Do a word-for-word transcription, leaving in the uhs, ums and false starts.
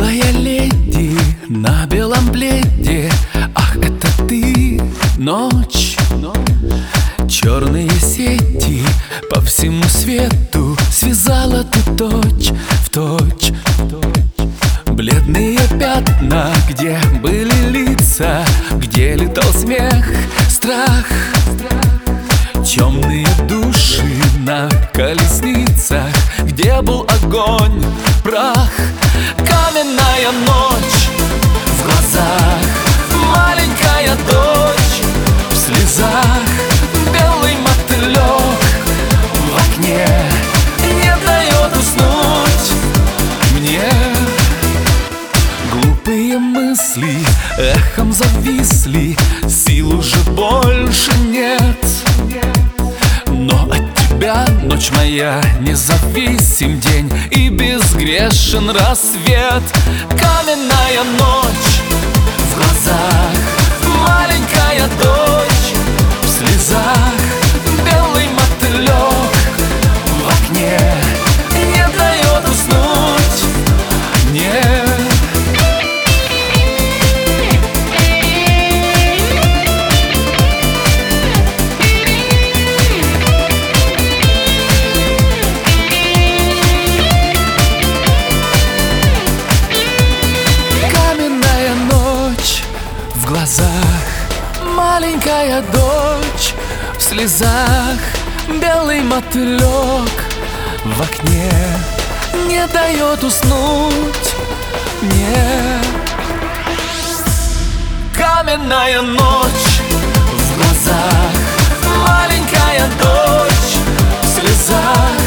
Белая леди на белом пледе, ах, это ты, ночь. Черные сети по всему свету связала ты точь в точь. Бледные пятна, где были лица, где летал смех, страх. Темные души на колесницах, где был огонь, прах. Каменная ночь в глазах, маленькая дочь в слезах. Белый мотылек в окне не дает уснуть мне. Глупые мысли эхом зависли, сил уже больше нет. Но от тебя, ночь моя, независим день и безгрешен рассвет. Каменная ночь в глазах, маленькая дочь в слезах. Белый мотылек в окне не дает уснуть мне. В глазах, маленькая дочь в слезах. Белый мотылек в окне не дает уснуть мне. Каменная ночь в глазах, маленькая дочь в слезах.